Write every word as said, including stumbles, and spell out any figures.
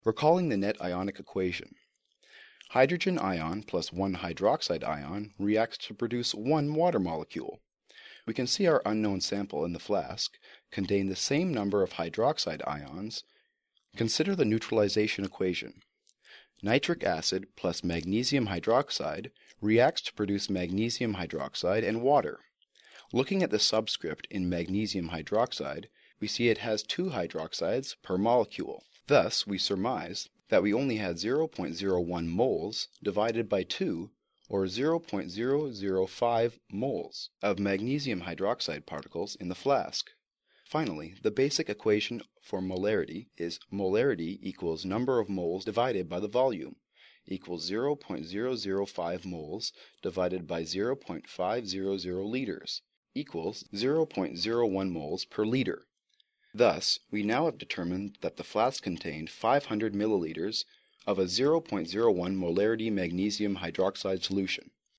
Recalling the net ionic equation. Hydrogen ion plus one hydroxide ion reacts to produce one water molecule. We can see our unknown sample in the flask contain the same number of hydroxide ions. Consider the neutralization equation. Nitric acid plus magnesium hydroxide reacts to produce magnesium hydroxide and water. Looking at the subscript in magnesium hydroxide, we see it has two hydroxides per molecule. Thus, we surmise that we only had zero point zero one moles divided by two, or zero point zero zero five moles, of magnesium hydroxide particles in the flask. Finally, the basic equation for molarity is molarity equals number of moles divided by the volume, equals zero point zero zero five moles divided by zero point five zero zero liters, equals zero point zero one moles per liter. Thus, we now have determined that the flask contained five hundred milliliters of a zero point zero one molarity magnesium hydroxide solution.